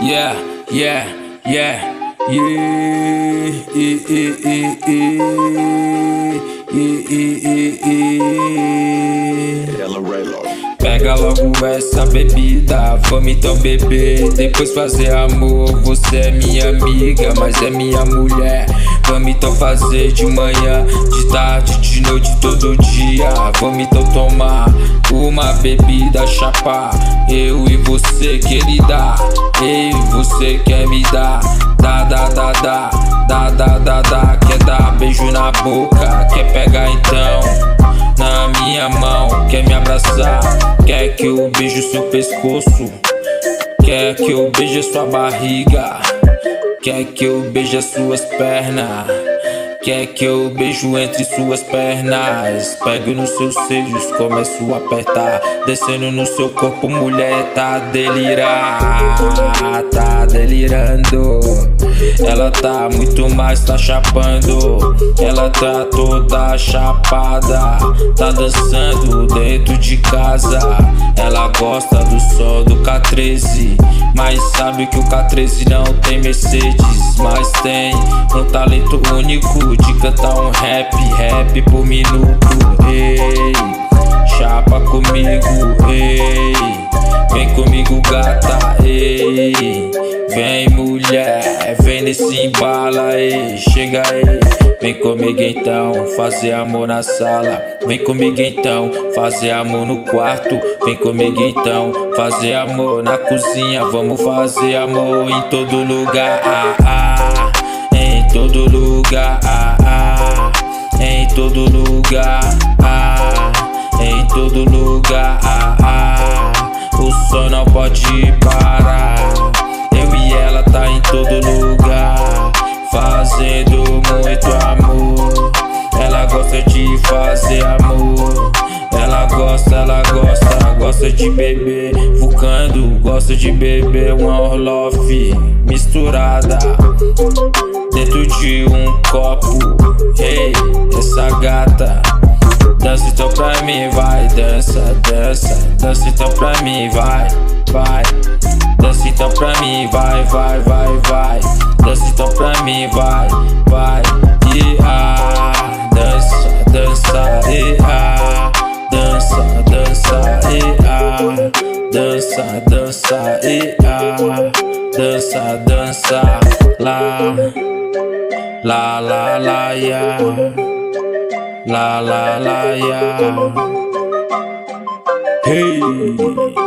Yeah, yeah, yeah, Pega logo essa bebida, vamos então beber, depois fazer amor. Você é minha amiga, mas é minha mulher. Vamos então fazer de manhã, de tarde, de noite, todo dia. Vamos então tomar uma bebida, chapar, eu e você, querida. Ei, você quer me dar, dá, quer dar beijo na boca, quer pegar então na minha mão, quer me abraçar, quer que eu beije seu pescoço, quer que eu beije sua barriga, quer que eu beije suas pernas, quer que eu beijo entre suas pernas. Pego nos seus seios, começo a apertar, descendo no seu corpo, mulher, tá delirando, tá delirando. Ela tá muito mais, tá chapando. Ela tá toda chapada, tá dançando dentro de casa. Ela gosta do som do K13, mas sabe que o K13 não tem Mercedes, mas tem um talento único de cantar um rap por minuto. Ei, chapa comigo, ei, vem comigo gata, ei, vem mulher, vem nesse embala, ei, chega aí. Vem comigo então, fazer amor na sala. Vem comigo então, fazer amor no quarto. Vem comigo então, fazer amor na cozinha. Vamos fazer amor em todo lugar, em todo lugar, em todo lugar, em todo lugar. O som não pode parar. Eu e ela tá em todo lugar, fazendo muito amor. Ela gosta de fazer amor. Ela gosta de beber, vulcando, gosta de beber uma Orloff misturada dentro de um copo. Ei, essa gata dança então pra mim, vai, dança, dança, dança então pra mim, vai, vai, dança então pra mim, vai, vai, vai, vai, dança então pra mim, vai, vai, dança, dança, dança, dança, dança, dança, dança, dança, lá, yeah. La, yeah. Hey.